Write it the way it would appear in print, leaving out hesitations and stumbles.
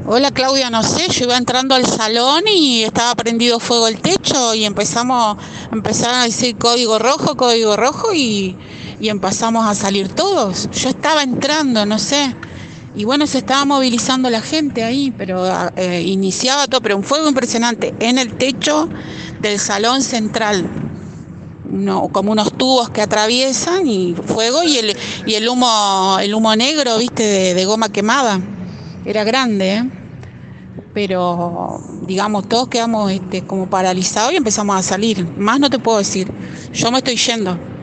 Hola Claudia, no sé, yo iba entrando al salón y estaba prendido fuego el techo y empezaron a decir código rojo y empezamos a salir todos. Yo estaba entrando, no sé, y bueno, se estaba movilizando la gente ahí, pero iniciaba todo, pero un fuego impresionante en el techo del salón central. Como unos tubos que atraviesan y fuego y el humo negro, viste, de goma quemada. Era grande, ¿eh? Pero digamos, todos quedamos como paralizados y empezamos a salir. Más no te puedo decir, yo me estoy yendo.